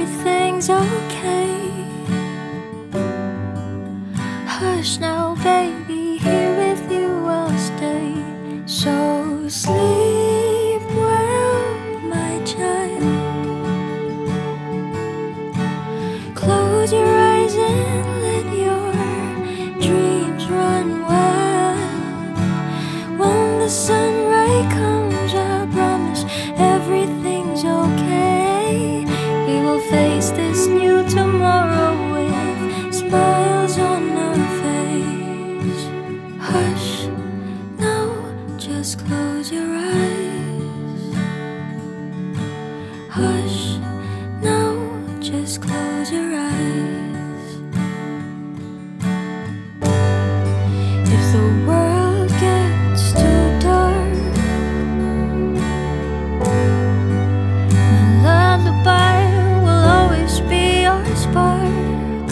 everything's okay. Hush now, baby, here with you I'll stay. So sleep well, my child. Close your eyes and let your dreams run wild. When the sunrise comes, I promise everything's okay. We will face this new tomorrow with smiles on our face. Hush, now just close your eyes. Hush, now just close your eyes. If the world gets too dark, my lullaby will always be our spark.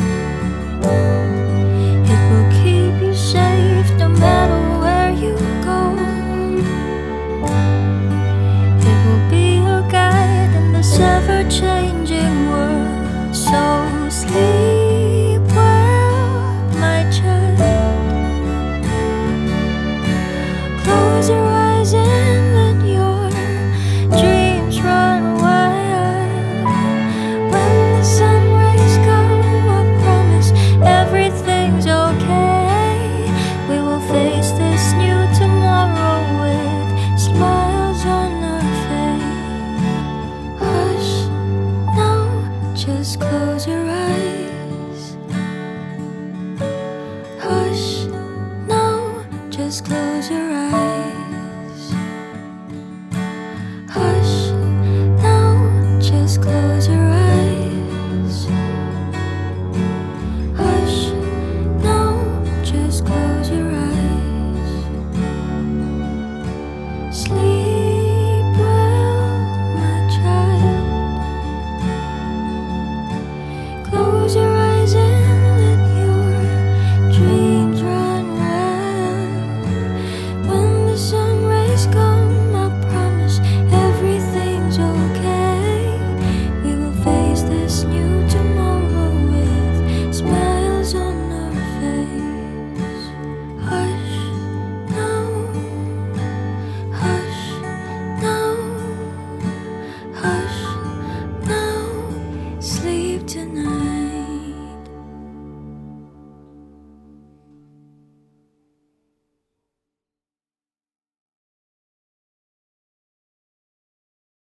It will keep you safe no matter where you go. It will be your guide in this ever-changing